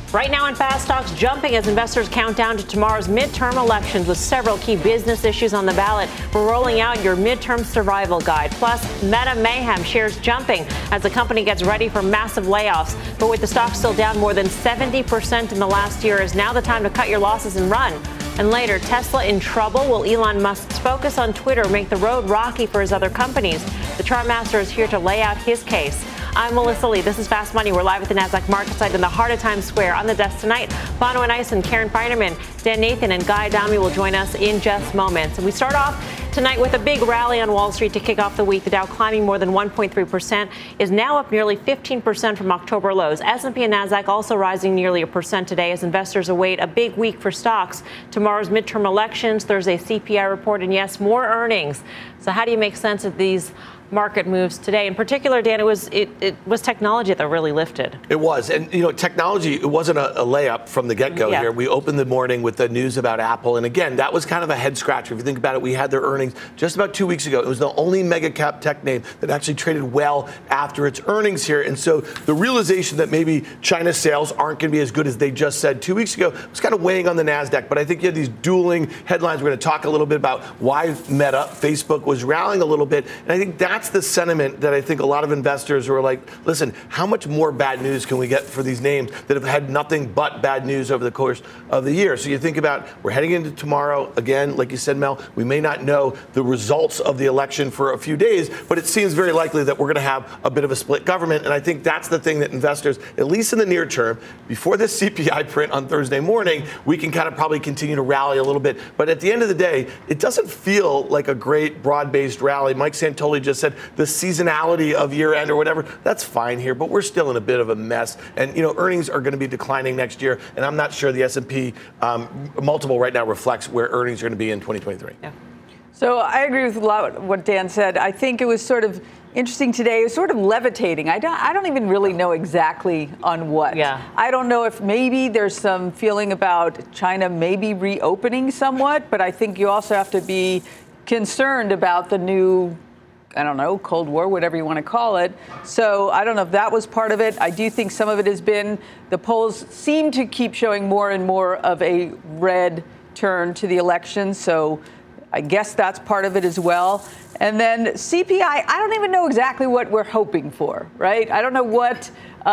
Right now in fast stocks jumping as investors count down to tomorrow's midterm elections with several key business issues on the ballot. We're rolling out your midterm survival guide. Plus, Meta mayhem, shares jumping as the company gets ready for massive layoffs. But with the stock still down more than 70% in the last year, is now the time to cut your losses and run. And later, Tesla in trouble? Will Elon Musk's focus on Twitter make the road rocky for his other companies? The Chartmaster is here to lay out his case. I'm Melissa Lee. This is Fast Money. We're live at the NASDAQ market site in the heart of Times Square. On the desk tonight, Bono and Ison, Karen Feinerman, Dan Nathan, and Guy Adami will join us in just moments. And we start off tonight with a big rally on Wall Street to kick off the week. The Dow climbing more than 1.3%, is now up nearly 15% from October lows. S&P and NASDAQ also rising nearly 1% today as investors await a big week for stocks. Tomorrow's midterm elections, Thursday's CPI report, and yes, more earnings. So how do you make sense of these market moves today? In particular, Dan, it was technology that really lifted. It was. And, technology, it wasn't a layup from the get-go here. We opened the morning with the news about Apple. And again, that was kind of a head scratcher. If you think about it, we had their earnings just about 2 weeks ago. It was the only mega cap tech name that actually traded well after its earnings here. And so the realization that maybe China's sales aren't going to be as good as they just said 2 weeks ago was kind of weighing on the NASDAQ. But I think you had these dueling headlines. We're going to talk a little bit about why Meta, Facebook, was rallying a little bit. And I think that's the sentiment that I think a lot of investors were like, listen, how much more bad news can we get for these names that have had nothing but bad news over the course of the year? So you think about, we're heading into tomorrow. Again, like you said, Mel, we may not know the results of the election for a few days, but it seems very likely that we're going to have a bit of a split government. And I think that's the thing that investors, at least in the near term, before this CPI print on Thursday morning, we can kind of probably continue to rally a little bit. But at the end of the day, it doesn't feel like a great broad-based rally. Mike Santoli just said the seasonality of year end or whatever, that's fine here, but we're still in a bit of a mess. And, earnings are going to be declining next year. And I'm not sure the S&P multiple right now reflects where earnings are going to be in 2023. Yeah. So I agree with a lot of what Dan said. I think it was sort of interesting today. It was sort of levitating. I don't even really know exactly on what. Yeah. I don't know if maybe there's some feeling about China maybe reopening somewhat, but I think you also have to be concerned about the new, I don't know, Cold War, whatever you want to call it. So I don't know if that was part of it. I do think some of it has been, the polls seem to keep showing more and more of a red turn to the election. So I guess that's part of it as well. And then CPI, I don't even know exactly what we're hoping for, right? I don't know what,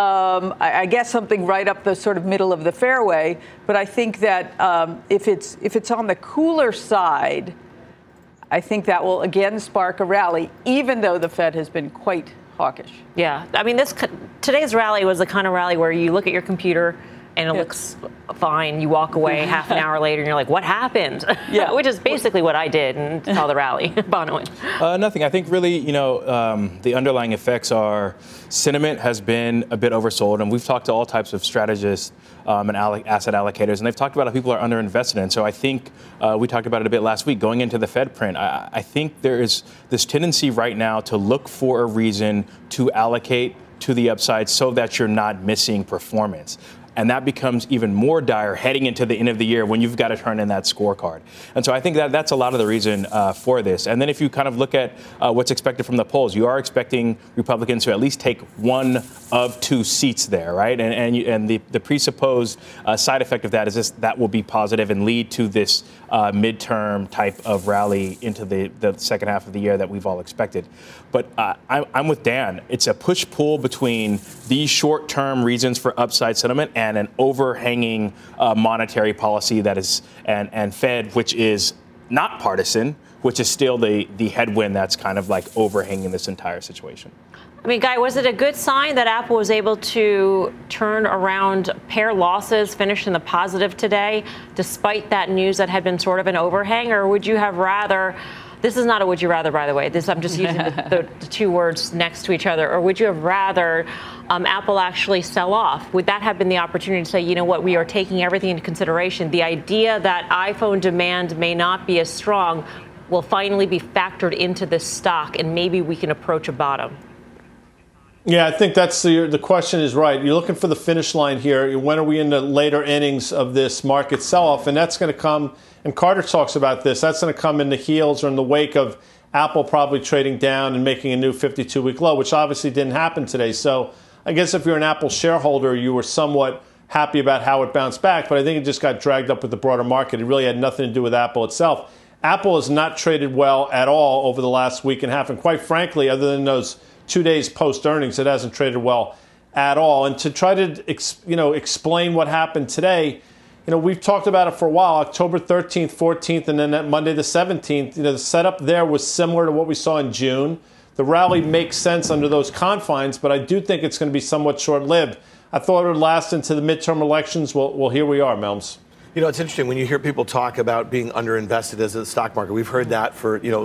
I guess something right up the sort of middle of the fairway. But I think that if it's on the cooler side, I think that will again spark a rally, even though the Fed has been quite hawkish. Yeah, I mean, today's rally was the kind of rally where you look at your computer and it looks fine. You walk away half an hour later and you're like, what happened? Yeah. Which is basically what I did and saw the rally. Bono. Nothing. I think really, the underlying effects are sentiment has been a bit oversold. And we've talked to all types of strategists and asset allocators, and they've talked about how people are underinvested. And so I think we talked about it a bit last week going into the Fed print. I think there is this tendency right now to look for a reason to allocate to the upside so that you're not missing performance. And that becomes even more dire heading into the end of the year when you've got to turn in that scorecard. And so I think that's a lot of the reason for this. And then if you kind of look at what's expected from the polls, you are expecting Republicans to at least take one of two seats there, right? And the presupposed side effect of that is that will be positive and lead to this midterm type of rally into the second half of the year that we've all expected. But I'm with Dan. It's a push-pull between these short-term reasons for upside sentiment and an overhanging monetary policy that is, and Fed, which is not partisan, which is still the headwind that's kind of like overhanging this entire situation. I mean, Guy, was it a good sign that Apple was able to turn around pair losses, finish in the positive today, despite that news that had been sort of an overhang? Or would you have rather, this is not a would you rather, by the way, I'm just using the two words next to each other, or would you have rather Apple actually sell off? Would that have been the opportunity to say, you know what, we are taking everything into consideration? The idea that iPhone demand may not be as strong will finally be factored into this stock, and maybe we can approach a bottom. Yeah, I think that's the question is right. You're looking for the finish line here. When are we in the later innings of this market sell-off? And that's going to come, and Carter talks about this, that's going to come in the heels or in the wake of Apple probably trading down and making a new 52-week low, which obviously didn't happen today. So I guess if you're an Apple shareholder, you were somewhat happy about how it bounced back, but I think it just got dragged up with the broader market. It really had nothing to do with Apple itself. Apple has not traded well at all over the last week and a half, and quite frankly, other than those 2 days post-earnings, it hasn't traded well at all. And to try to explain what happened today, we've talked about it for a while, October 13th, 14th, and then that Monday the 17th. The setup there was similar to what we saw in June. The rally makes sense under those confines, but I do think it's going to be somewhat short-lived. I thought it would last into the midterm elections. Well, here we are, Melms. It's interesting when you hear people talk about being underinvested as a stock market. We've heard that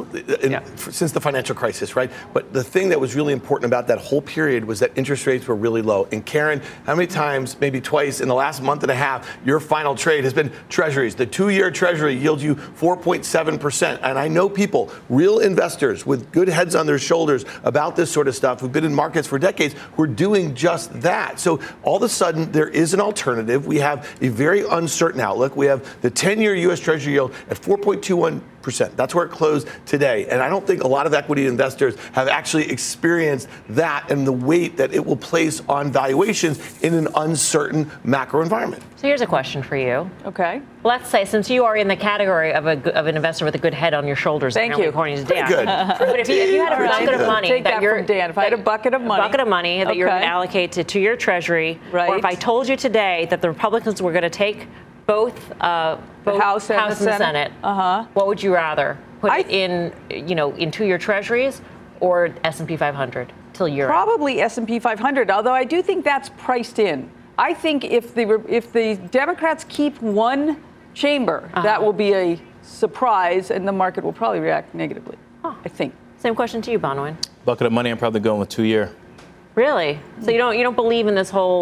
since the financial crisis, right? But the thing that was really important about that whole period was that interest rates were really low. And Karen, how many times, maybe twice in the last month and a half, your final trade has been treasuries? The 2-year treasury yields you 4.7%. And I know people, real investors with good heads on their shoulders about this sort of stuff, who've been in markets for decades, who are doing just that. So all of a sudden, there is an alternative. We have a very uncertain outlook. We have the 10-year U.S. Treasury yield at 4.21%. That's where it closed today. And I don't think a lot of equity investors have actually experienced that and the weight that it will place on valuations in an uncertain macro environment. So here's a question for you. Okay. Let's say, since you are in the category of an investor with a good head on your shoulders, thank you. According to Dan. Good. But if you had a bucket of money Take that from Dan. If I had a bucket of money that you're going to allocate to your treasury, right. Or if I told you today that the Republicans were going to take both House and the Senate. What would you rather put it in? In 2-year treasuries or S&P 500 till year? Probably S&P 500. Although I do think that's priced in. I think if the Democrats keep one chamber, that will be a surprise, and the market will probably react negatively. I think. Same question to you, Bonawyn. Bucket of money, I'm probably going with 2-year. Really? So you don't believe in this whole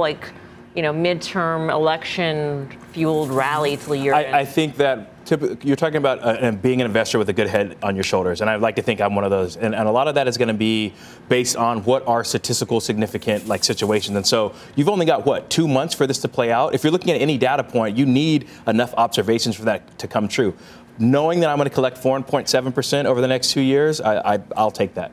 midterm election fueled rally till year end? I think that you're talking about being an investor with a good head on your shoulders, and I'd like to think I'm one of those. And a lot of that is going to be based on what are statistical significant situations. And so you've only got 2 months for this to play out. If you're looking at any data point, you need enough observations for that to come true. Knowing that I'm going to collect 4.7% over the next 2 years, I'll take that.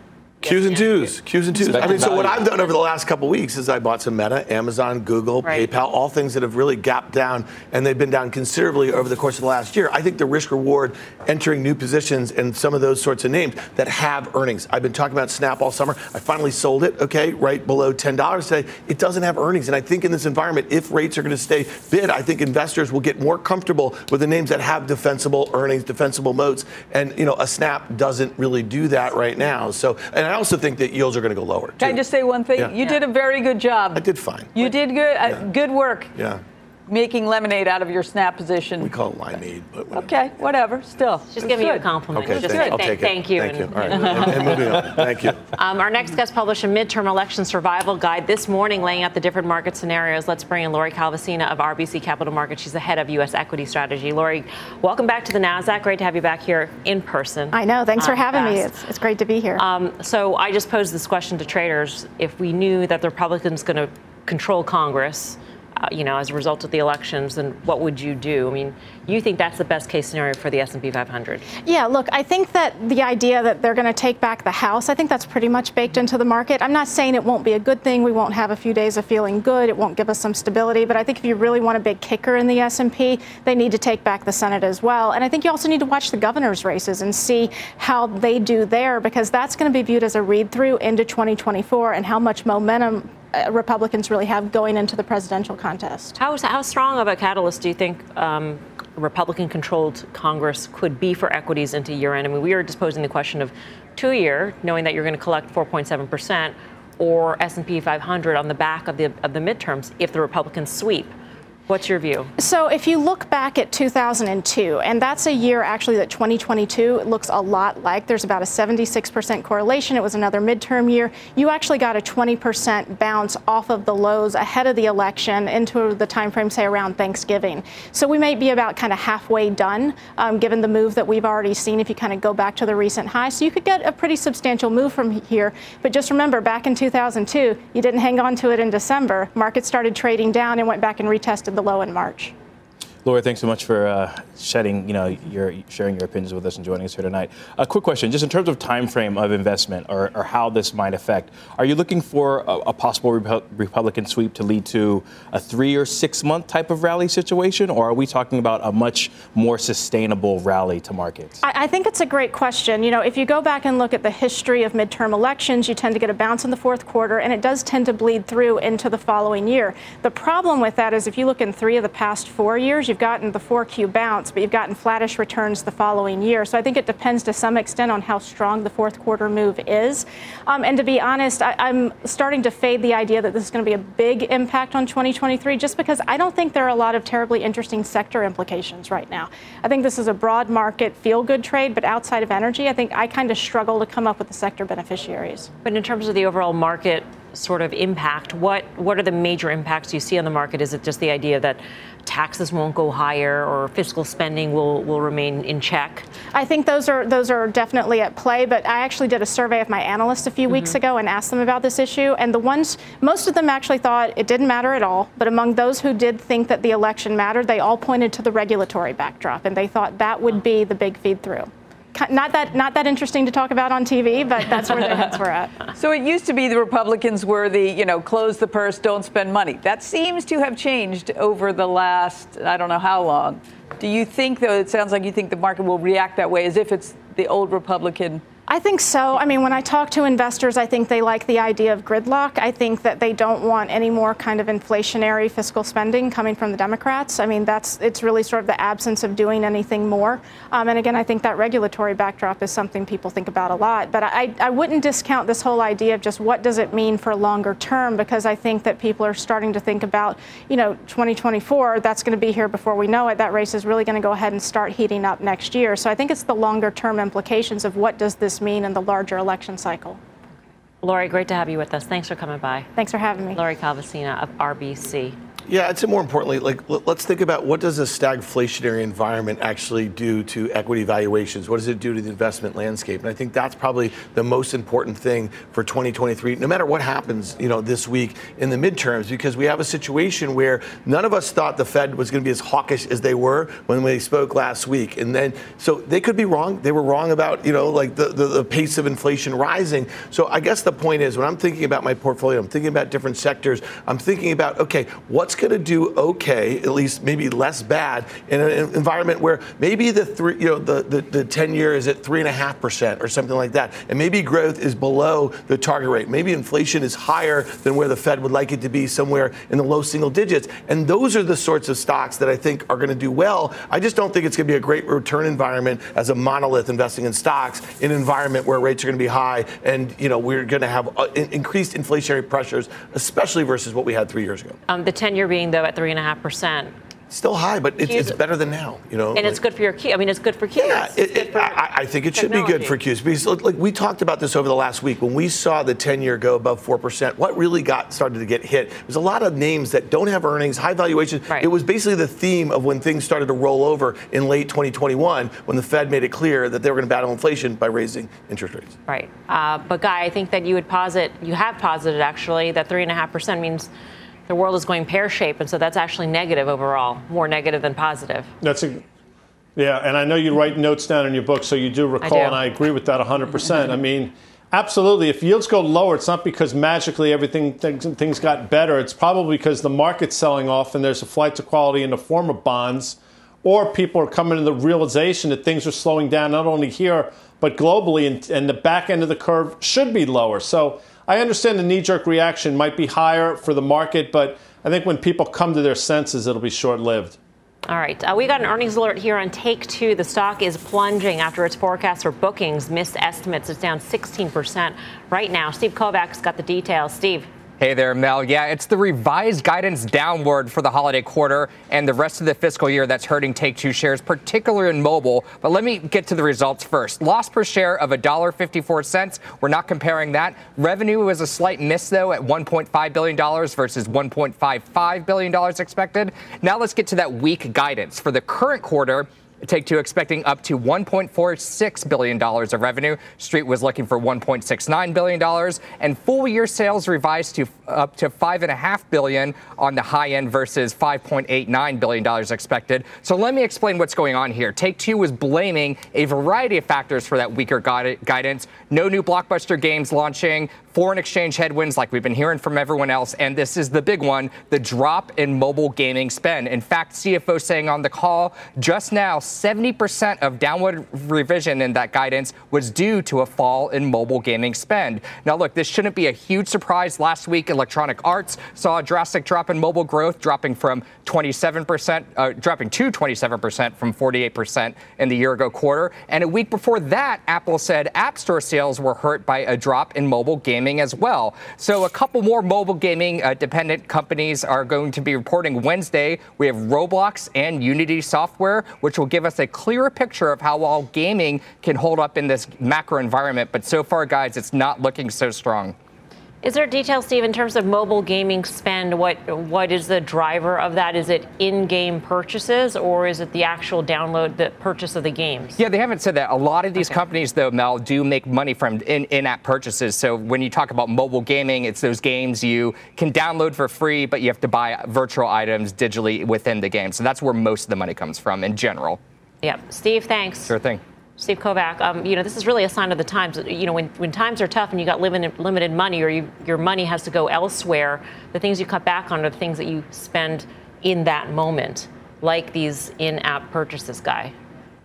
Q's and twos. I mean, so what I've done over the last couple of weeks is I bought some Meta, Amazon, Google, right. PayPal, all things that have really gapped down, and they've been down considerably over the course of the last year. I think the risk reward entering new positions and some of those sorts of names that have earnings. I've been talking about Snap all summer. I finally sold it, right below $10 today. It doesn't have earnings, and I think in this environment, if rates are going to stay bid, I think investors will get more comfortable with the names that have defensible earnings, defensible moats, and a Snap doesn't really do that right now. So, and I also think that yields are going to go lower, too. Can I just say one thing? Yeah. You did a very good job. I did fine. You did good. Good work. Yeah. Making lemonade out of your Snap position. We call it limeade, but whatever. Okay, whatever. Still. Just giving you a compliment. Okay, Just I'll take it. Thank you. Thank you. All right. And moving on. Thank you. Our next guest published a midterm election survival guide this morning, laying out the different market scenarios. Let's bring in Lori Calvasina of RBC Capital Markets. She's the head of U.S. equity strategy. Lori, welcome back to the NASDAQ. Great to have you back here in person. I know. Thanks for having me. It's great to be here. So I just posed this question to traders. If we knew that the Republicans going to control Congress, as a result of the elections, then what would you do? I mean, you think that's the best case scenario for the S&P 500? Yeah, look, I think that the idea that they're going to take back the House, I think that's pretty much baked into the market. I'm not saying it won't be a good thing. We won't have a few days of feeling good. It won't give us some stability. But I think if you really want a big kicker in the S&P, they need to take back the Senate as well. And I think you also need to watch the governor's races and see how they do there, because that's going to be viewed as a read-through into 2024 and how much momentum Republicans really have going into the presidential contest. How strong of a catalyst do you think Republican-controlled Congress could be for equities into year-end? I mean, we are just posing the question of 2-year, knowing that you're going to collect 4.7%, or S&P 500 on the back of the midterms if the Republicans sweep. What's your view? So if you look back at 2002, and that's a year actually that 2022 looks a lot like, there's about a 76% correlation. It was another midterm year. You actually got a 20% bounce off of the lows ahead of the election into the time frame, say, around Thanksgiving. So we might be about kind of halfway done, given the move that we've already seen if you kind of go back to the recent high. So you could get a pretty substantial move from here. But just remember, back in 2002, you didn't hang on to it in December. Markets started trading down and went back and retested the low in March. Lori, thanks so much for sharing your opinions with us and joining us here tonight. A quick question, just in terms of time frame of investment or how this might affect, are you looking for a possible Republican sweep to lead to a 3 or 6 month type of rally situation, or are we talking about a much more sustainable rally to markets? I think it's a great question. If you go back and look at the history of midterm elections, you tend to get a bounce in the fourth quarter, and it does tend to bleed through into the following year. The problem with that is if you look in 3 of the past 4 years, you've gotten the 4Q bounce, but you've gotten flattish returns the following year. So I think it depends to some extent on how strong the fourth quarter move is. And to be honest, I'm starting to fade the idea that this is going to be a big impact on 2023, just because I don't think there are a lot of terribly interesting sector implications right now. I think this is a broad market, feel-good trade, but outside of energy, I think I kind of struggle to come up with the sector beneficiaries. But in terms of the overall market sort of impact, what are the major impacts you see on the market? Is it just the idea that taxes won't go higher or fiscal spending will remain in check? I think those are definitely at play, but I actually did a survey of my analysts a few weeks ago and asked them about this issue, and most of them actually thought it didn't matter at all, but among those who did think that the election mattered, they all pointed to the regulatory backdrop, and they thought that would be the big feed through. Not that interesting to talk about on TV, but that's where their heads were at. So it used to be the Republicans were the, close the purse, don't spend money. That seems to have changed over the last, I don't know how long. Do you think, though, it sounds like you think the market will react that way as if it's the old Republican? I think so. I mean, when I talk to investors, I think they like the idea of gridlock. I think that they don't want any more kind of inflationary fiscal spending coming from the Democrats. I mean, it's really sort of the absence of doing anything more. And again, I think that regulatory backdrop is something people think about a lot. But I wouldn't discount this whole idea of just what does it mean for longer term, because I think that people are starting to think about, 2024, that's going to be here before we know it. That race is really going to go ahead and start heating up next year. So I think it's the longer term implications of what does this mean in the larger election cycle. Lori, great to have you with us. Thanks for coming by. Thanks for having me. Lori Calvasina of RBC. Yeah, I'd say more importantly, let's think about what does a stagflationary environment actually do to equity valuations? What does it do to the investment landscape? And I think that's probably the most important thing for 2023, no matter what happens, this week in the midterms, because we have a situation where none of us thought the Fed was going to be as hawkish as they were when they spoke last week. And then, so they could be wrong. They were wrong about, the pace of inflation rising. So I guess the point is, when I'm thinking about my portfolio, I'm thinking about different sectors, I'm thinking about, okay, what's going to do okay, at least maybe less bad, in an environment where maybe the 10-year is at 3.5% or something like that, and maybe growth is below the target rate. Maybe inflation is higher than where the Fed would like it to be, somewhere in the low single digits. And those are the sorts of stocks that I think are going to do well. I just don't think it's going to be a great return environment as a monolith investing in stocks in an environment where rates are going to be high and we're going to have increased inflationary pressures, especially versus what we had 3 years ago. The 10-year being, though, at 3.5%. Still high, but it's better than now, And it's good for your Q. I mean, it's good for Q. Yeah, I think it should be good for Qs. Because we talked about this over the last week. When we saw the 10-year go above 4%, what really started to get hit was a lot of names that don't have earnings, high valuations. Right. It was basically the theme of when things started to roll over in late 2021, when the Fed made it clear that they were going to battle inflation by raising interest rates. Right. But, Guy, I think that you have posited, actually, that 3.5% means the world is going pear-shaped, and so that's actually negative overall, more negative than positive. Yeah, and I know you write notes down in your book, so you do recall, and I agree with that 100%. I mean, absolutely, if yields go lower, it's not because magically things got better. It's probably because the market's selling off and there's a flight to quality in the form of bonds, or people are coming to the realization that things are slowing down not only here, but globally, and the back end of the curve should be lower. So I understand the knee-jerk reaction might be higher for the market, but I think when people come to their senses, it'll be short-lived. All right. We got an earnings alert here on Take-Two. The stock is plunging after its forecast for bookings missed estimates. It's down 16% right now. Steve Kovacs got the details. Steve. Hey there, Mel. Yeah, it's the revised guidance downward for the holiday quarter and the rest of the fiscal year that's hurting Take-Two shares, particularly in mobile. But let me get to the results first. Loss per share of $1.54. We're not comparing that. Revenue was a slight miss, though, at $1.5 billion versus $1.55 billion expected. Now let's get to that weak guidance. For the current quarter, Take-Two expecting up to $1.46 billion of revenue. Street was looking for $1.69 billion. And full-year sales revised to up to $5.5 billion on the high end versus $5.89 billion expected. So let me explain what's going on here. Take-Two was blaming a variety of factors for that weaker guidance. No new blockbuster games launching, foreign exchange headwinds like we've been hearing from everyone else, and this is the big one, the drop in mobile gaming spend. In fact, CFO saying on the call just now, 70% of downward revision in that guidance was due to a fall in mobile gaming spend. Now look, this shouldn't be a huge surprise. Last week, Electronic Arts saw a drastic drop in mobile growth, dropping to 27% from 48% in the year ago quarter. And a week before that, Apple said App Store sales were hurt by a drop in mobile gaming as well. So a couple more mobile gaming dependent companies are going to be reporting Wednesday. We have Roblox and Unity Software, which will give us a clearer picture of how well gaming can hold up in this macro environment. But so far, guys, it's not looking so strong. Is there detail, Steve, in terms of mobile gaming spend? What is the driver of that? Is it in-game purchases, or is it the actual download, the purchase of the games? Yeah, they haven't said that. A lot of these companies, though, Mel, do make money from in-app purchases. So when you talk about mobile gaming, it's those games you can download for free, but you have to buy virtual items digitally within the game. So that's where most of the money comes from in general. Yeah. Steve, thanks. Sure thing. Steve Kovach, this is really a sign of the times. When times are tough and you got limited money, or your money has to go elsewhere, the things you cut back on are the things that you spend in that moment, like these in-app purchases, Guy.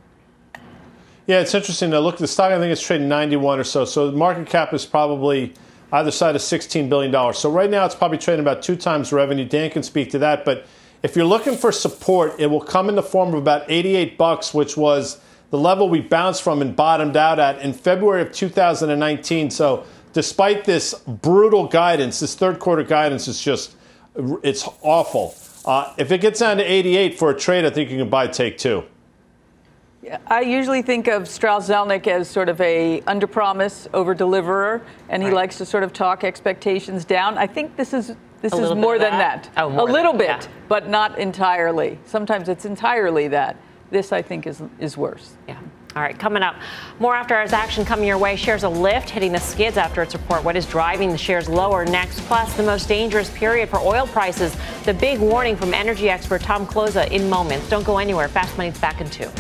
Yeah, it's interesting to look at the stock. I think it's trading 91 or so. So the market cap is probably either side of $16 billion. So right now it's probably trading about 2 times revenue. Dan can speak to that. But if you're looking for support, it will come in the form of about $88, which was the level we bounced from and bottomed out at in February of 2019. So despite this brutal guidance, this third quarter guidance is it's awful. If it gets down to 88 for a trade, I think you can buy Take-Two. Yeah, I usually think of Strauss-Zelnick as sort of a under-promise, over-deliverer, and he likes to sort of talk expectations down. I think this is more than that. Oh, more a little bit, that. But not entirely. Sometimes it's entirely that. This, I think, is worse. Yeah. All right, coming up, more after-hours action coming your way. Shares of Lyft hitting the skids after its report. What is driving the shares lower next? Plus, the most dangerous period for oil prices. The big warning from energy expert Tom Kloza in moments. Don't go anywhere. Fast Money's back in 2.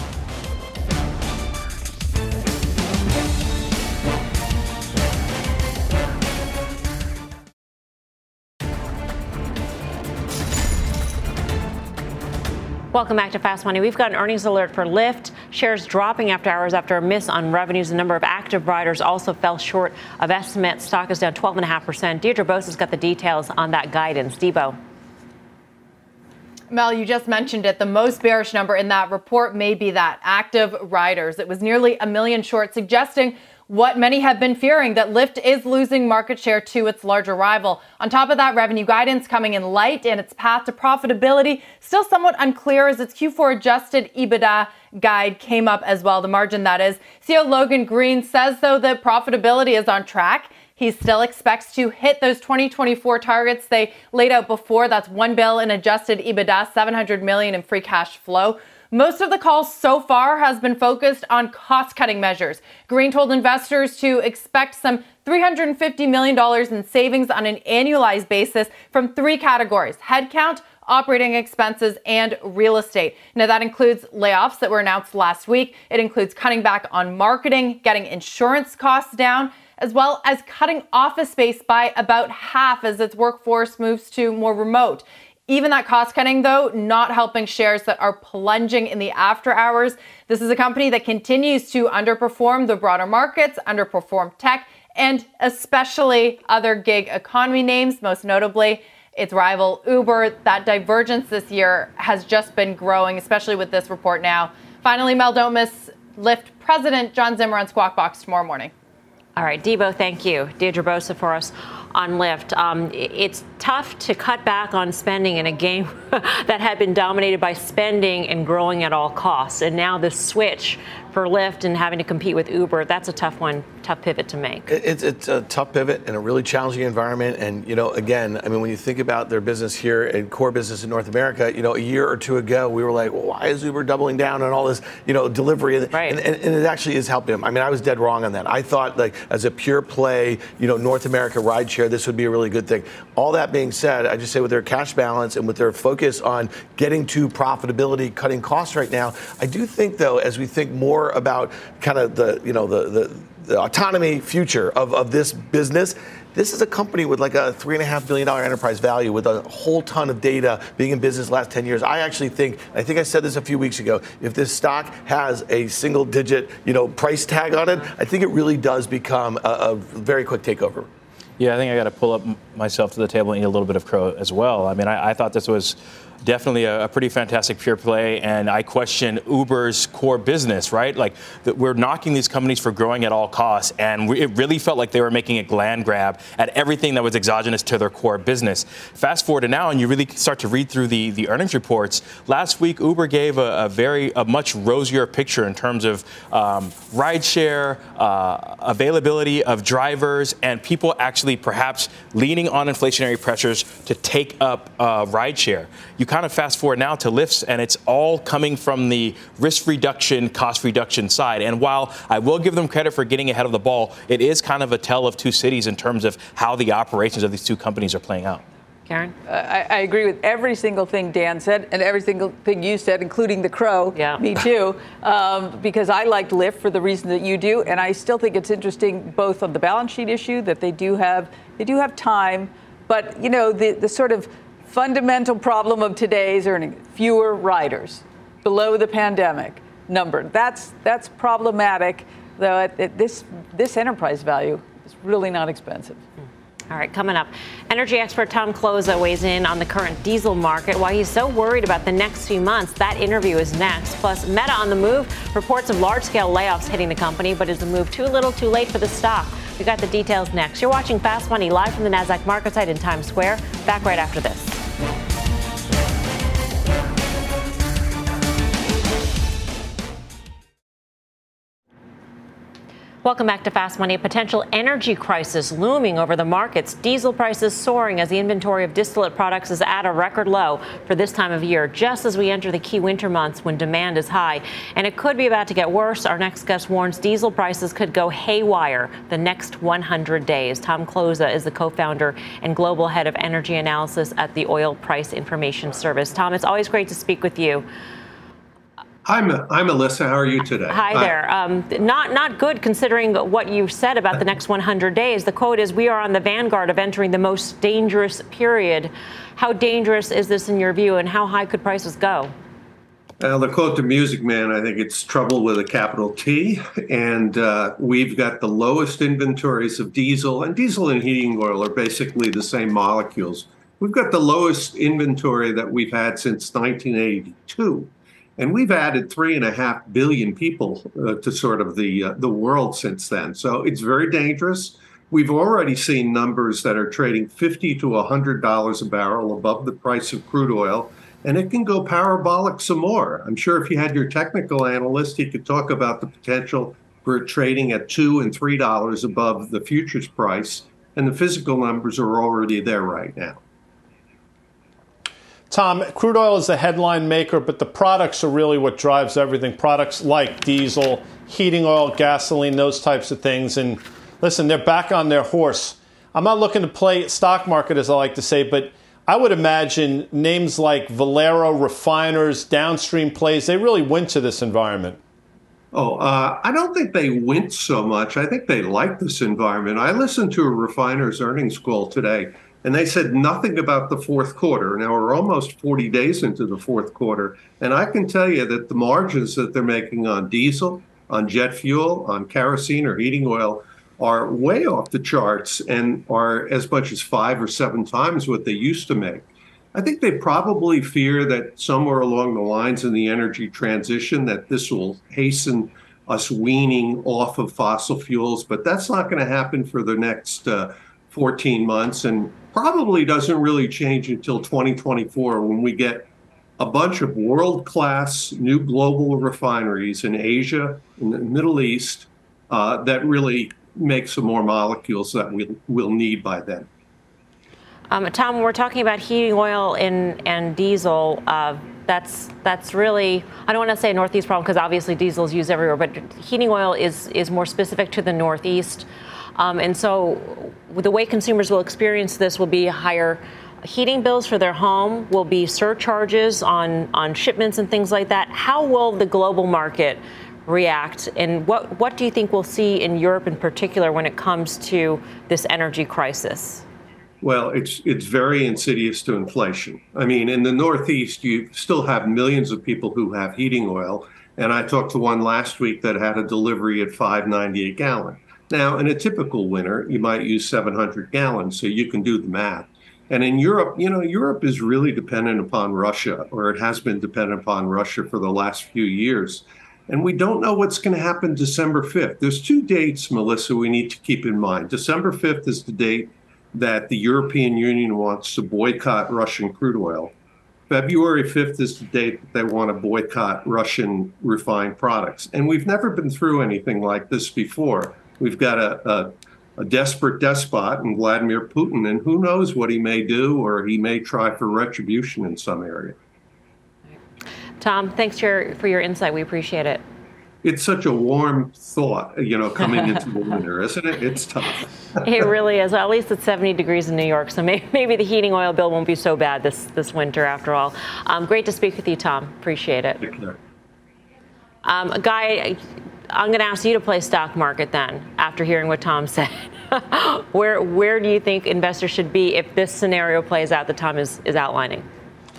Welcome back to Fast Money. We've got an earnings alert for Lyft. Shares dropping after hours after a miss on revenues. The number of active riders also fell short of estimates. Stock is down 12.5%. Deirdre Bosa's got the details on that guidance. Debo. Mel, you just mentioned it. The most bearish number in that report may be that active riders. It was nearly 1 million short, suggesting what many have been fearing, that Lyft is losing market share to its larger rival. On top of that, revenue guidance coming in light, and its path to profitability still somewhat unclear as its Q4 adjusted EBITDA guide came up as well, the margin that is. CEO Logan Green says, though, that profitability is on track. He still expects to hit those 2024 targets they laid out before. That's $1 billion in adjusted EBITDA, $700 million in free cash flow. Most of the call so far has been focused on cost-cutting measures. Green told investors to expect some $350 million in savings on an annualized basis from 3 categories: headcount, operating expenses, and real estate. Now, that includes layoffs that were announced last week. It includes cutting back on marketing, getting insurance costs down, as well as cutting office space by about half as its workforce moves to more remote. Even that cost cutting, though, not helping shares that are plunging in the after hours. This is a company that continues to underperform the broader markets, underperform tech, and especially other gig economy names, most notably its rival Uber. That divergence this year has just been growing, especially with this report now. Finally, Mel, don't miss Lyft President John Zimmer on Squawk Box tomorrow morning. All right, Debo, thank you. Deirdre Bosa for us on Lyft. It's tough to cut back on spending in a game that had been dominated by spending and growing at all costs. And now the switch for Lyft and having to compete with Uber, that's a tough pivot to make. It's a tough pivot in a really challenging environment. And, again, I mean, when you think about their business here and core business in North America, a year or two ago, we were like, well, why is Uber doubling down on all this, delivery? Right. And it actually is helping them. I mean, I was dead wrong on that. I thought, like, as a pure play, North America rideshare, this would be a really good thing. All that being said, I just say with their cash balance and with their focus on getting to profitability, cutting costs right now, I do think, though, as we think more about kind of the autonomy future of this business, this is a company with like a $3.5 billion enterprise value with a whole ton of data being in business the last 10 years. I actually think, I think I said this a few weeks ago, if this stock has a single digit, price tag on it, I think it really does become a very quick takeover. Yeah, I think I got to pull up myself to the table and eat a little bit of crow as well. I mean, I thought this was definitely a pretty fantastic pure play, and I question Uber's core business, right? Like, we're knocking these companies for growing at all costs, and it really felt like they were making a land grab at everything that was exogenous to their core business. Fast forward to now, and you really start to read through the earnings reports. Last week, Uber gave a much rosier picture in terms of rideshare, availability of drivers, and people actually perhaps leaning on inflationary pressures to take up rideshare. You kind of fast forward now to Lyft, and it's all coming from the risk reduction, cost reduction side. And while I will give them credit for getting ahead of the ball, it is kind of a tale of two cities in terms of how the operations of these two companies are playing out. Karen? I agree with every single thing Dan said and every single thing you said, including the crow. Yeah. Me too, because I liked Lyft for the reason that you do. And I still think it's interesting, both on the balance sheet issue, that they do have time. But, the sort of fundamental problem of today's earnings, fewer riders below the pandemic number. That's problematic, though. This enterprise value is really not expensive. All right, coming up, energy expert Tom Kloza weighs in on the current diesel market, why he's so worried about the next few months. That interview is next. Plus, Meta on the move, reports of large-scale layoffs hitting the company, but is the move too little, too late for the stock? We got the details next. You're watching Fast Money live from the Nasdaq market site in Times Square. Back right after this. Welcome back to Fast Money. A potential energy crisis looming over the markets. Diesel prices soaring as the inventory of distillate products is at a record low for this time of year, just as we enter the key winter months when demand is high. And it could be about to get worse. Our next guest warns diesel prices could go haywire the next 100 days. Tom Kloza is the co-founder and global head of energy analysis at the Oil Price Information Service. Tom, it's always great to speak with you. Hi, Melissa. How are you today? Hi there. Not good considering what you said about the next 100 days. The quote is, "We are on the vanguard of entering the most dangerous period." How dangerous is this in your view, and how high could prices go? Well, to quote the Music Man, I think it's trouble with a capital T. And we've got the lowest inventories of diesel, and diesel and heating oil are basically the same molecules. We've got the lowest inventory that we've had since 1982. And we've added 3.5 billion people to sort of the world since then. So it's very dangerous. We've already seen numbers that are trading $50 to $100 a barrel above the price of crude oil, and it can go parabolic some more. I'm sure if you had your technical analyst, he could talk about the potential for it trading at $2 and $3 above the futures price, and the physical numbers are already there right now. Tom, crude oil is the headline maker, but the products are really what drives everything. Products like diesel, heating oil, gasoline, those types of things. And listen, they're back on their horse. I'm not looking to play stock market, as I like to say, but I would imagine names like Valero, refiners, downstream plays, they really went to this environment. I don't think they went so much. I think they like this environment. I listened to a refiner's earnings call today, and they said nothing about the fourth quarter. Now, we're almost 40 days into the fourth quarter, and I can tell you that the margins that they're making on diesel, on jet fuel, on kerosene or heating oil are way off the charts and are as much as 5 or 7 times what they used to make. I think they probably fear that somewhere along the lines in the energy transition that this will hasten us weaning off of fossil fuels, but that's not going to happen for the next 14 months and probably doesn't really change until 2024 when we get a bunch of world-class new global refineries in Asia, in the Middle East, that really make some more molecules that we'll need by then. Tom, when we're talking about heating oil and diesel, that's really, I don't want to say a Northeast problem because obviously diesel is used everywhere, but heating oil is more specific to the Northeast. And so the way consumers will experience this will be higher heating bills for their home, will be surcharges on shipments and things like that. How will the global market react? And what do you think we'll see in Europe in particular when it comes to this energy crisis? Well, it's very insidious to inflation. I mean, in the Northeast, you still have millions of people who have heating oil. And I talked to one last week that had a delivery at $5.90 a gallon. Now, in a typical winter, you might use 700 gallons, so you can do the math. And in Europe, Europe is really dependent upon Russia, or it has been dependent upon Russia for the last few years. And we don't know what's going to happen December 5th. There's two dates, Melissa, we need to keep in mind. December 5th is the date that the European Union wants to boycott Russian crude oil. February 5th is the date that they want to boycott Russian refined products. And we've never been through anything like this before. We've got a desperate despot in Vladimir Putin, and who knows what he may do, or he may try for retribution in some area. Tom, thanks for your insight. We appreciate it. It's such a warm thought, coming into the winter, isn't it? It's tough. It really is. Well, at least it's 70 degrees in New York, so maybe the heating oil bill won't be so bad this winter after all. Great to speak with you, Tom. Appreciate it. Guy, I'm going to ask you to play stock market then, after hearing what Tom said. Where do you think investors should be if this scenario plays out that Tom is outlining?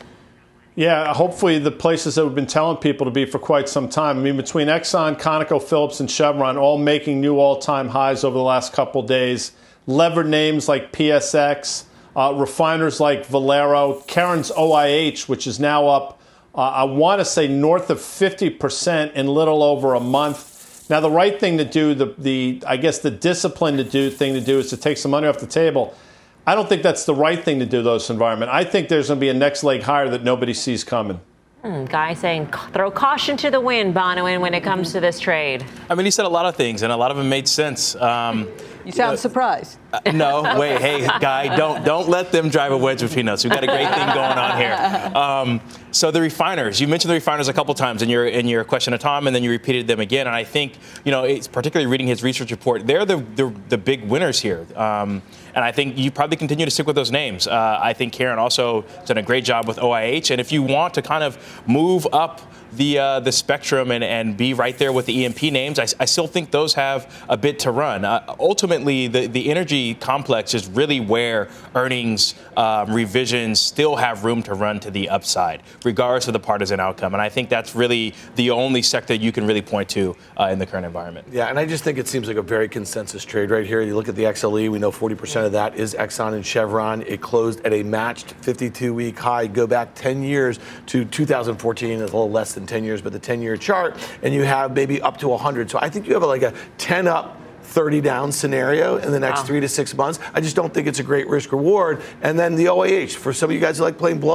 Yeah, hopefully the places that we've been telling people to be for quite some time. I mean, between Exxon, ConocoPhillips, and Chevron all making new all-time highs over the last couple of days. Levered names like PSX, refiners like Valero, Cairns OIH, which is now up, I want to say, north of 50% in little over a month. Now, the right thing to do, I guess the discipline thing to do is to take some money off the table. I don't think that's the right thing to do, this environment. I think there's going to be a next leg higher that nobody sees coming. Guy saying throw caution to the wind, Bonawyn, when it comes to this trade. I mean, he said a lot of things, and a lot of them made sense. You sound surprised. No, wait, hey, Guy, don't let them drive a wedge between us. We've got a great thing going on here. So the refiners, you mentioned the refiners a couple times in your question to Tom, and then you repeated them again. And I think, it's particularly reading his research report, they're the big winners here. And I think you probably continue to stick with those names. I think Karen also done a great job with OIH. And if you want to kind of move up the spectrum and be right there with the E&P names, I still think those have a bit to run. Ultimately, the energy complex is really where earnings revisions still have room to run to the upside, regardless of the partisan outcome. And I think that's really the only sector you can really point to in the current environment. Yeah, and I just think it seems like a very consensus trade right here. You look at the XLE, we know 40% of that is Exxon and Chevron. It closed at a matched 52-week high. Go back 10 years to 2014, it's a little less than 10 years, but the 10-year chart, and you have maybe up to 100. So I think you have like a 10 up, 30 down scenario in the next 3 to 6 months. I just don't think it's a great risk reward. And then the OIH, for some of you guys who like playing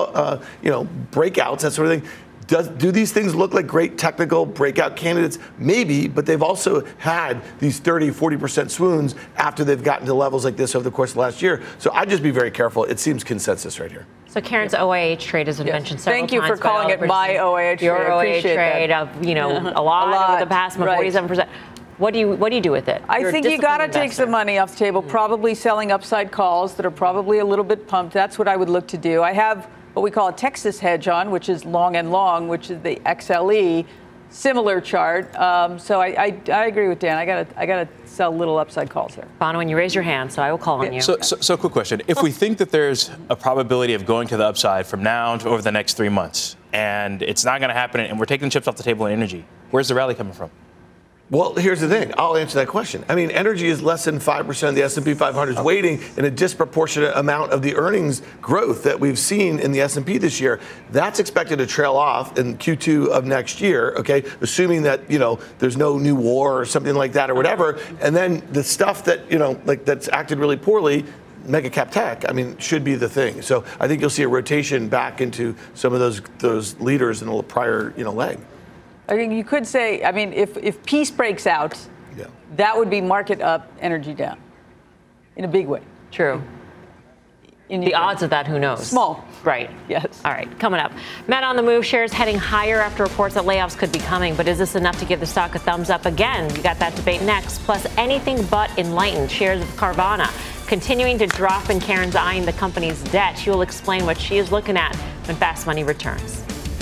breakouts, that sort of thing. Do these things look like great technical breakout candidates? Maybe, but they've also had these 30, 40% swoons after they've gotten to levels like this over the course of last year. So I'd just be very careful. It seems consensus right here. So Karen's OIH trade has been mentioned several times. Thank you for calling it my OIH trade. Your OIH trade of, a lot over the past, 47%. What do you do with it? I think you got to take some money off the table, probably selling upside calls that are probably a little bit pumped. That's what I would look to do. I have what we call a Texas hedge on, which is long and long, which is the XLE, similar chart. So I agree with Dan. I gotta sell little upside calls there. Bonawyn, you raise your hand, so I will call on you. So quick question. If we think that there's a probability of going to the upside from now to over the next 3 months, and it's not going to happen, and we're taking chips off the table in energy, where's the rally coming from? Well, here's the thing. I'll answer that question. I mean, energy is less than 5% of the S&P 500 is weighting in a disproportionate amount of the earnings growth that we've seen in the S&P this year. That's expected to trail off in Q2 of next year, okay, assuming that, there's no new war or something like that or whatever. And then the stuff that, that's acted really poorly, mega cap tech, should be the thing. So I think you'll see a rotation back into some of those leaders in the prior, leg. I think you could say, if peace breaks out, that would be market up, energy down, in a big way. True. The odds of that, who knows? Small. Right. Yes. All right. Coming up. Meta on the move, shares heading higher after reports that layoffs could be coming. But is this enough to give the stock a thumbs up again? We got that debate next. Plus, anything but enlightened. Shares of Carvana continuing to drop, and Karen's eyeing the company's debt. She will explain what she is looking at when Fast Money returns.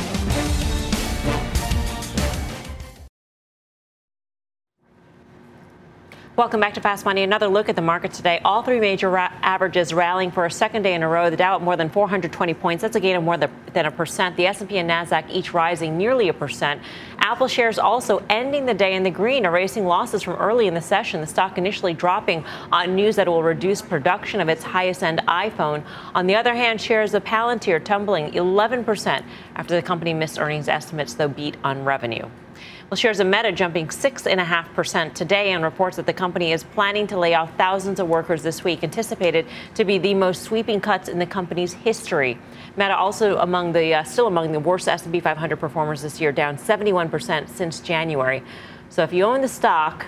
Welcome back to Fast Money. Another look at the market today. All three major averages rallying for a second day in a row. The Dow at more than 420 points. That's a gain of more than 1%. The S&P and NASDAQ each rising nearly 1%. Apple shares also ending the day in the green, erasing losses from early in the session. The stock initially dropping on news that it will reduce production of its highest-end iPhone. On the other hand, shares of Palantir tumbling 11% after the company missed earnings estimates, though beat on revenue. Well, shares of Meta jumping 6.5% today on reports that the company is planning to lay off thousands of workers this week, anticipated to be the most sweeping cuts in the company's history. Meta also still among the worst S&P 500 performers this year, down 71% since January. So if you own the stock,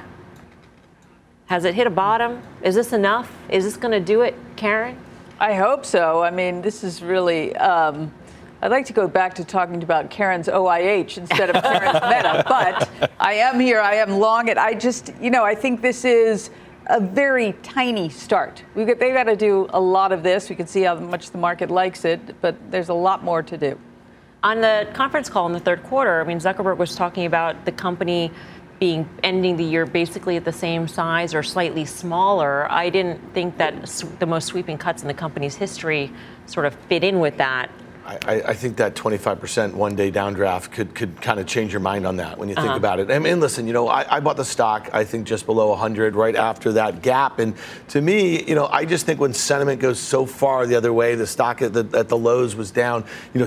has it hit a bottom? Is this enough? Is this going to do it, Karen? I hope so. This is really... I'd like to go back to talking about Karen's OIH instead of Karen's Meta, but I am here. I am long it. I think this is a very tiny start. They've got to do a lot of this. We can see how much the market likes it, but there's a lot more to do. On the conference call in the third quarter, Zuckerberg was talking about the company ending the year basically at the same size or slightly smaller. I didn't think that the most sweeping cuts in the company's history sort of fit in with that. I think that 25% one-day downdraft could kind of change your mind on that when you think about it. Listen, I bought the stock, I think, just below 100 right after that gap. And to me, I just think when sentiment goes so far the other way, the stock at the lows was down,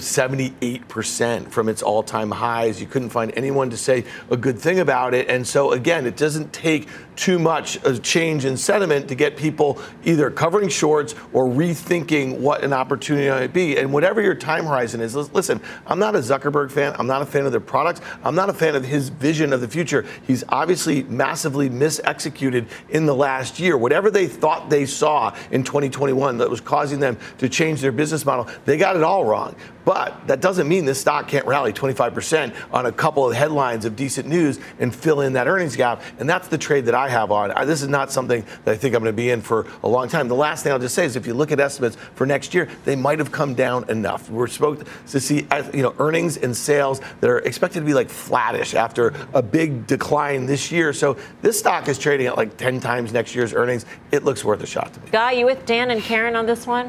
78% from its all-time highs. You couldn't find anyone to say a good thing about it. And so, again, it doesn't take too much a change in sentiment to get people either covering shorts or rethinking what an opportunity might be. And whatever your time horizon is, listen, I'm not a Zuckerberg fan. I'm not a fan of their products. I'm not a fan of his vision of the future. He's obviously massively misexecuted in the last year. Whatever they thought they saw in 2021 that was causing them to change their business model, they got it all wrong. But that doesn't mean this stock can't rally 25% on a couple of headlines of decent news and fill in that earnings gap. And that's the trade that I have on. This is not something that I think I'm going to be in for a long time. The last thing I'll just say is if you look at estimates for next year, they might have come down enough. We're supposed to see earnings and sales that are expected to be like flattish after a big decline this year. So this stock is trading at like 10 times next year's earnings. It looks worth a shot to me. Guy, you with Dan and Karen on this one?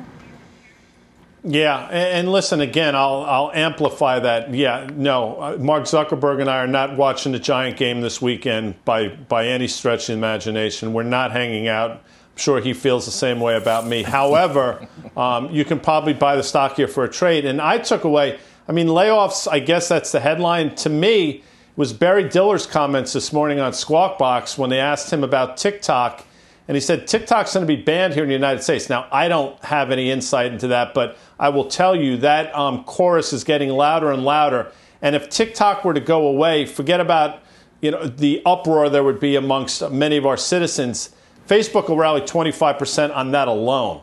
Yeah, and listen, again, I'll amplify that. Yeah, no, Mark Zuckerberg and I are not watching the Giant game this weekend by any stretch of the imagination. We're not hanging out. I'm sure he feels the same way about me. However, you can probably buy the stock here for a trade. And I took away, layoffs, I guess that's the headline. To me, was Barry Diller's comments this morning on Squawk Box when they asked him about TikTok. And he said, TikTok's going to be banned here in the United States. Now, I don't have any insight into that, but I will tell you that chorus is getting louder and louder. And if TikTok were to go away, forget about the uproar there would be amongst many of our citizens. Facebook will rally 25% on that alone.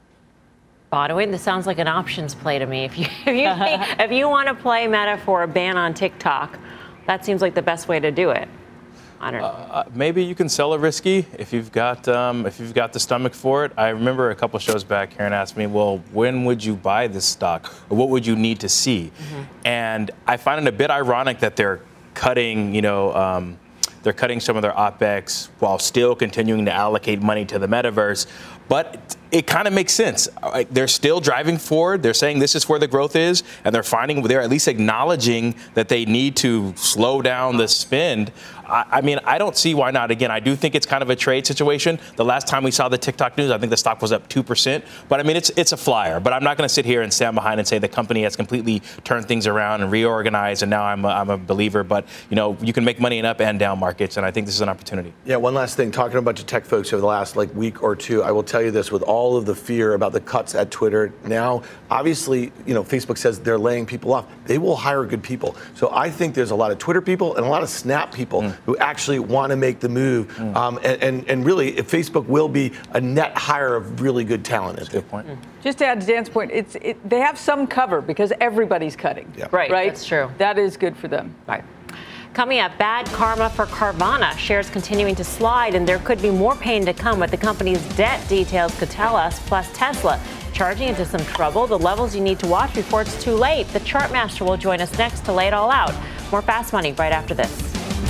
By the way, this sounds like an options play to me. If you want to play Meta for a ban on TikTok, that seems like the best way to do it. I don't know. Maybe you can sell it risky if you've got the stomach for it. I remember a couple shows back, Karen asked me, well, when would you buy this stock? Or what would you need to see? Mm-hmm. And I find it a bit ironic that they're cutting, they're cutting some of their OPEX while still continuing to allocate money to the metaverse. But it kind of makes sense. They're still driving forward. They're saying this is where the growth is, and they're at least acknowledging that they need to slow down the spend. I mean, I don't see why not. Again, I do think it's kind of a trade situation. The last time we saw the TikTok news, I think the stock was up 2%. But I mean, it's a flyer. But I'm not going to sit here and stand behind and say the company has completely turned things around and reorganized, and now I'm a believer. But, you can make money in up and down markets, and I think this is an opportunity. Yeah, one last thing. Talking to a bunch of tech folks over the last week or two, I will tell you this, with all of the fear about the cuts at Twitter, now, obviously, Facebook says they're laying people off. They will hire good people. So I think there's a lot of Twitter people and a lot of Snap people who actually want to make the move. And really, if Facebook will be a net hire of really good talent. That's a good point. Just to add to Dan's point, they have some cover because everybody's cutting. Yeah. Right. That's true. That is good for them. Right. Coming up, bad karma for Carvana. Shares continuing to slide, and there could be more pain to come. What the company's debt details could tell us, plus Tesla charging into some trouble. The levels you need to watch before it's too late. The Chartmaster will join us next to lay it all out. More Fast Money right after this.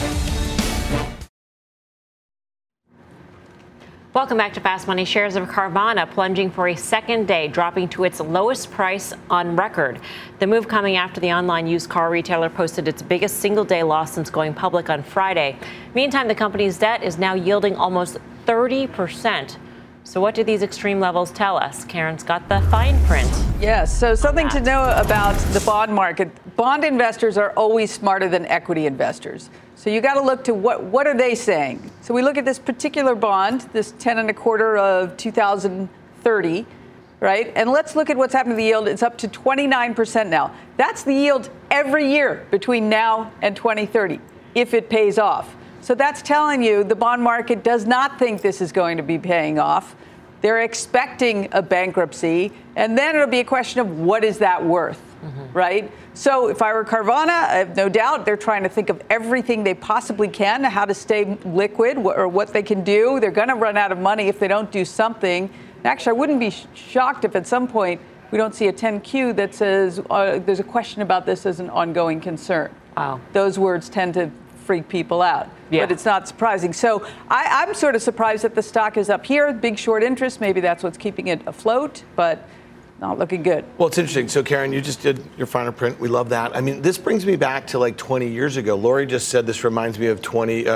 Welcome back to Fast Money. Shares of Carvana plunging for a second day, dropping to its lowest price on record. The move coming after the online used car retailer posted its biggest single-day loss since going public on Friday. Meantime, the company's debt is now yielding almost 30%. So what do these extreme levels tell us? Karen's got the fine print. Yes, so something to know about the bond market. Bond investors are always smarter than equity investors. So you got to look to what are they saying? So we look at this particular bond, this 10.25 of 2030, right? And let's look at what's happened to the yield. It's up to 29% now. That's the yield every year between now and 2030, if it pays off. So that's telling you the bond market does not think this is going to be paying off. They're expecting a bankruptcy, and then it'll be a question of what is that worth, right? So if I were Carvana, I have no doubt they're trying to think of everything they possibly can, how to stay liquid or what they can do. They're going to run out of money if they don't do something. Actually, I wouldn't be shocked if at some point we don't see a 10Q that says there's a question about this as an ongoing concern. Wow. Those words tend to freak people out. Yeah. But it's not surprising. So I'm sort of surprised that the stock is up here. Big short interest. Maybe that's what's keeping it afloat, but not looking good. Well, it's interesting. So, Karen, you just did your finer print. We love that. I mean, this brings me back to 20 years ago. Lori just said this reminds me of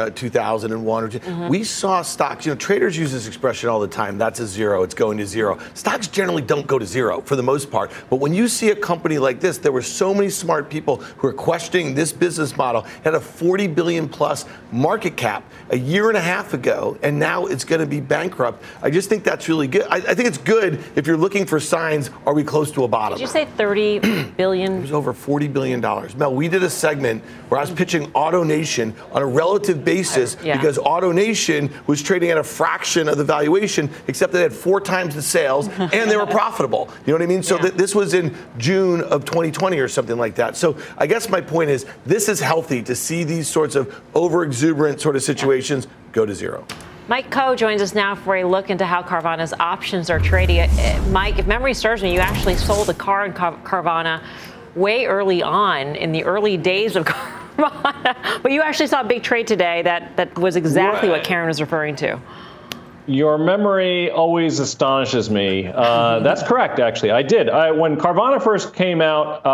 2001 or 2. We saw stocks, traders use this expression all the time. That's a zero. It's going to zero. Stocks generally don't go to zero for the most part. But when you see a company like this, there were so many smart people who are questioning this business model. It had a 40 billion plus market cap a year and a half ago, and now it's going to be bankrupt. I just think that's really good. I think it's good if you're looking for signs. Are we close to a bottom? Did you say 30 billion? It was over $40 billion. Mel, we did a segment where I was pitching AutoNation on a relative basis because AutoNation was trading at a fraction of the valuation, except they had 4 times the sales and they were profitable. You know what I mean? So this was in June of 2020 or something like that. So I guess my point is this is healthy to see these sorts of over-exuberant sort of situations go to zero. Mike Coe joins us now for a look into how Carvana's options are trading. Mike, if memory serves me, you actually sold a car in Carvana way early on in the early days of Carvana, but you actually saw a big trade today that was exactly what Karen was referring to. Your memory always astonishes me. That's correct, actually. I did. When Carvana first came out,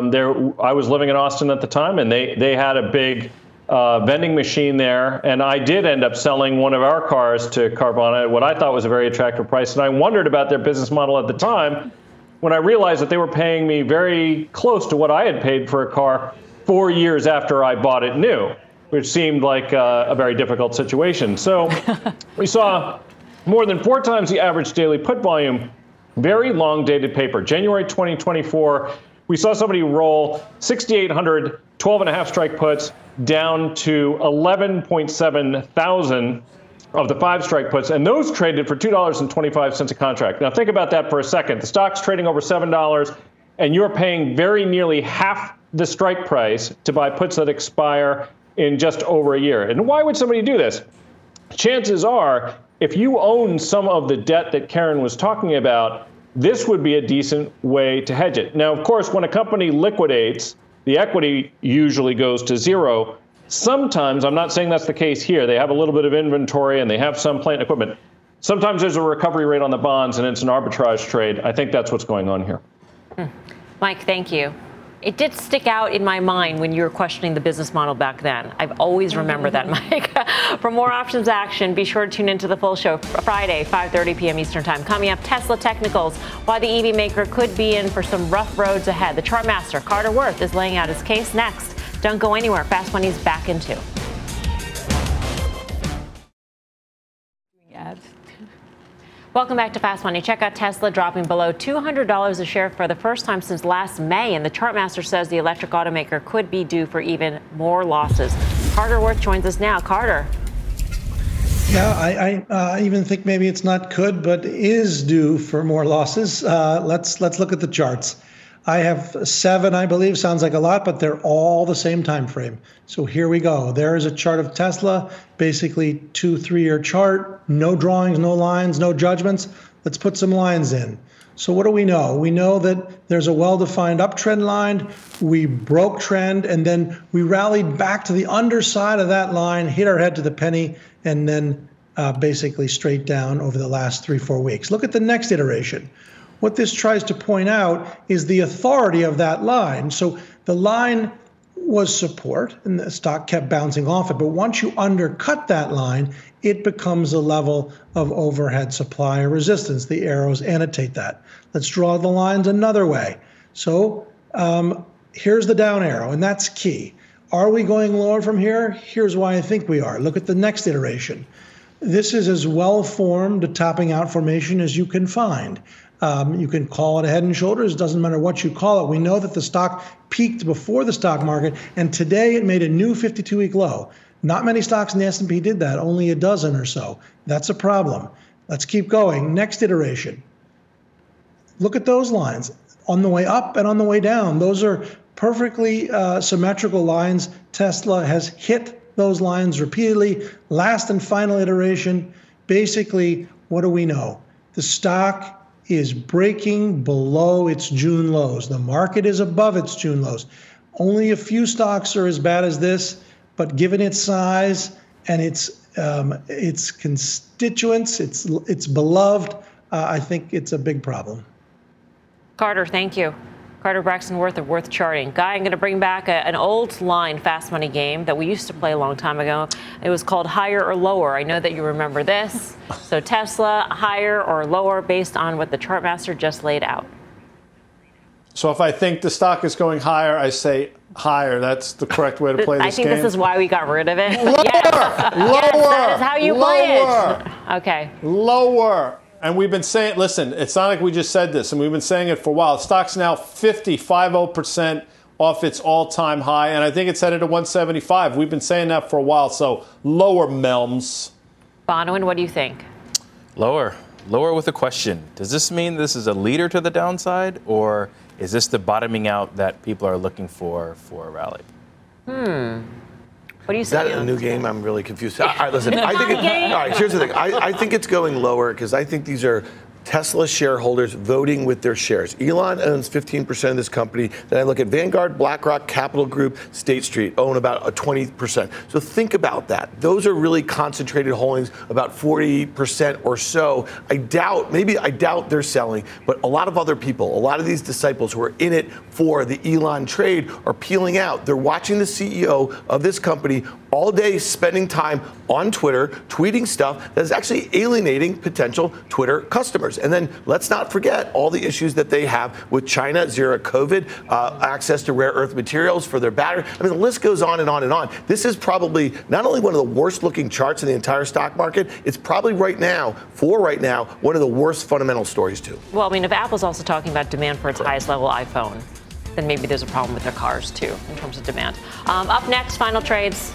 I was living in Austin at the time, and they had a big vending machine there, and I did end up selling one of our cars to Carvana at what I thought was a very attractive price. And I wondered about their business model at the time when I realized that they were paying me very close to what I had paid for a car 4 years after I bought it new, which seemed like a very difficult situation. So we saw more than 4 times the average daily put volume, very long dated paper. January 2024, we saw somebody roll 6,800 12.5 strike puts down to 11.7 thousand of the 5 strike puts, and those traded for $2.25 a contract. Now think about that for a second. The stock's trading over $7, and you're paying very nearly half the strike price to buy puts that expire in just over a year. And why would somebody do this? Chances are, if you own some of the debt that Karen was talking about, this would be a decent way to hedge it. Now, of course, when a company liquidates, the equity usually goes to zero. Sometimes, I'm not saying that's the case here, they have a little bit of inventory and they have some plant equipment. Sometimes there's a recovery rate on the bonds and it's an arbitrage trade. I think that's what's going on here. Mike, thank you. It did stick out in my mind when you were questioning the business model back then. I've always remembered that, Mike. For more options action, be sure to tune into the full show Friday, 5:30 p.m. Eastern Time. Coming up, Tesla Technicals, why the EV maker could be in for some rough roads ahead. The chartmaster, Carter Worth, is laying out his case next. Don't go anywhere. Fast Money's back in 2. Welcome back to Fast Money. Check out Tesla dropping below $200 a share for the first time since last May. And the chartmaster says the electric automaker could be due for even more losses. Carter Worth joins us now. Carter. Yeah, I even think maybe it's not could, but is due for more losses. Let's look at the charts. I have 7, I believe. Sounds like a lot, but they're all the same time frame. So here we go. There is a chart of Tesla, basically 2-3-year chart. No drawings, no lines, no judgments. Let's put some lines in. So what do we know? We know that there's a well-defined uptrend line. We broke trend, and then we rallied back to the underside of that line, hit our head to the penny, and then basically straight down over the last 3-4 weeks. Look at the next iteration. What this tries to point out is the authority of that line. So the line was support, and the stock kept bouncing off it. But once you undercut that line, it becomes a level of overhead supply or resistance. The arrows annotate that. Let's draw the lines another way. So here's the down arrow, and that's key. Are we going lower from here? Here's why I think we are. Look at the next iteration. This is as well-formed a topping out formation as you can find. You can call it a head and shoulders. Doesn't matter what you call it. We know that the stock peaked before the stock market, and today it made a new 52-week low. Not many stocks in the S&P did that, only a dozen or so. That's a problem. Let's keep going. Next iteration. Look at those lines on the way up and on the way down. Those are perfectly symmetrical lines. Tesla has hit those lines repeatedly. Last and final iteration. Basically, what do we know? The stock is breaking below its June lows. The market is above its June lows. Only a few stocks are as bad as this, but given its size and its constituents, its beloved, I think it's a big problem. Carter, thank you. Carter Braxton Worth of Worth Charting. Guy, I'm going to bring back an old line Fast Money game that we used to play a long time ago. It was called Higher or Lower. I know that you remember this. So Tesla, higher or lower based on what the chartmaster just laid out. So if I think the stock is going higher, I say higher. That's the correct way to play this game. I think this is why we got rid of it. Lower! Yes. Lower! Yes, that is how you play it. Okay. Lower. And we've been saying, listen, it's not like we just said this, and we've been saying it for a while. The stock's now 50% off its all-time high, and I think it's headed to 175. We've been saying that for a while, so lower, Melms. Bonawyn, what do you think? Lower. Lower with a question. Does this mean this is a leader to the downside, or is this the bottoming out that people are looking for a rally? What do you say? Is that a new game? I'm really confused. All right, listen. All right, here's the thing. I think it's going lower because I think these are Tesla shareholders voting with their shares. Elon owns 15% of this company. Then I look at Vanguard, BlackRock, Capital Group, State Street own about a 20%. So think about that. Those are really concentrated holdings, about 40% or so. I doubt they're selling, but a lot of other people, a lot of these disciples who are in it for the Elon trade are peeling out. They're watching the CEO of this company all day spending time on Twitter, tweeting stuff that is actually alienating potential Twitter customers. And then let's not forget all the issues that they have with China, zero COVID, access to rare earth materials for their battery. I mean, the list goes on and on and on. This is probably not only one of the worst looking charts in the entire stock market, it's probably right now, one of the worst fundamental stories too. Well, I mean, if Apple's also talking about demand for its highest level iPhone, then maybe there's a problem with their cars too in terms of demand. Up next, final trades.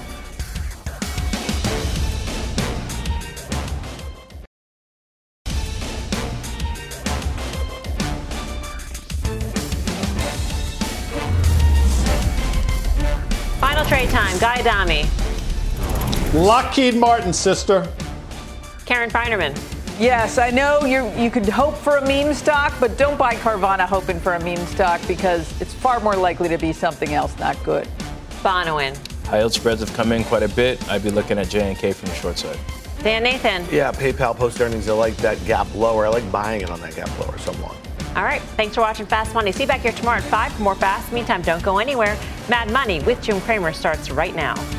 Trade time. Guy Adami. Lockheed Martin, sister. Karen Feinerman. Yes, I know you could hope for a meme stock, but don't buy Carvana hoping for a meme stock because it's far more likely to be something else not good. Bonawyn. High yield spreads have come in quite a bit. I'd be looking at J&K from the short side. Dan Nathan. Yeah, PayPal post earnings. I like that gap lower. I like buying it on that gap lower so long. All right. Thanks for watching Fast Money. See you back here tomorrow at 5 for more Fast. Meantime, don't go anywhere. Mad Money with Jim Cramer starts right now.